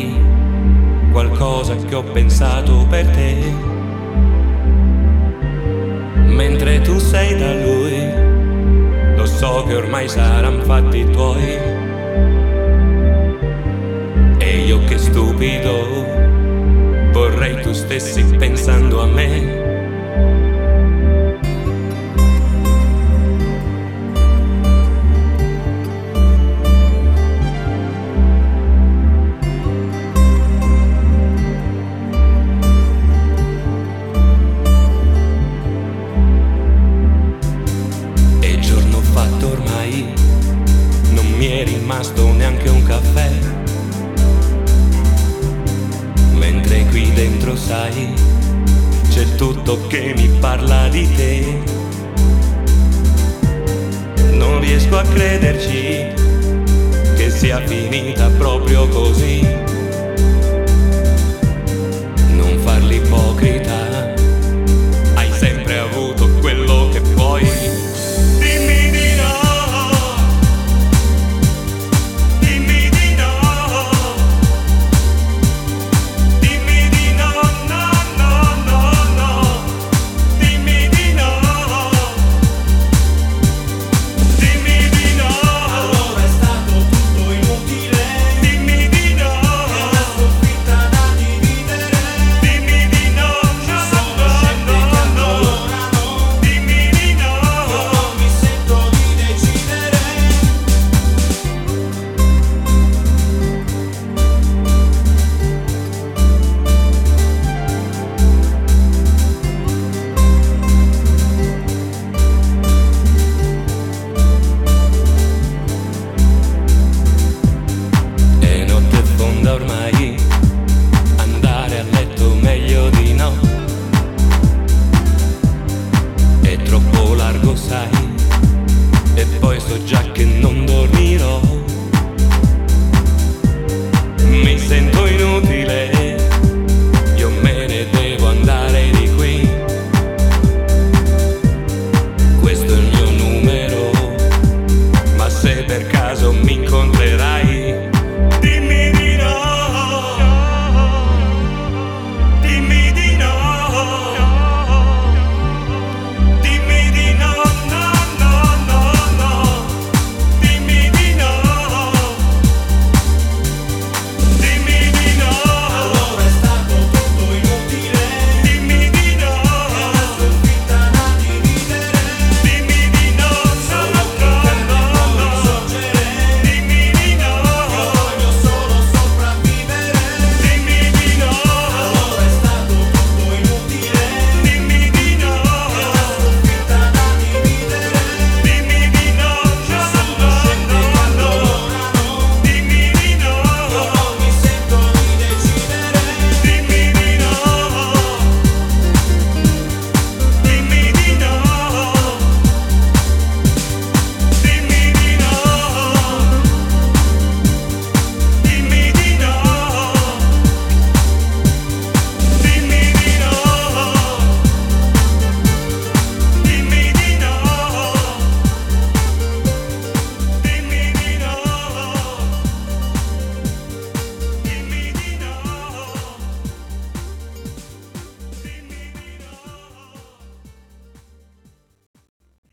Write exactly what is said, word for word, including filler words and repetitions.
ormai qualcosa che ho pensato per te. Mentre tu sei da lui, lo so che ormai saranno fatti tuoi. E io che stupido, vorrei tu stessi pensando a me. Ormai non mi è rimasto neanche un caffè, mentre qui dentro sai c'è tutto che mi parla di te. Non riesco a crederci che sia finita proprio così. Non far l'ipocrita, hai sempre avuto quello che puoi. Ormai andare a letto meglio di no, è troppo largo sai, e poi so già che non dormirò. Mi sento inutile, io me ne devo andare di qui. Questo è il mio numero, ma se per caso mi incontri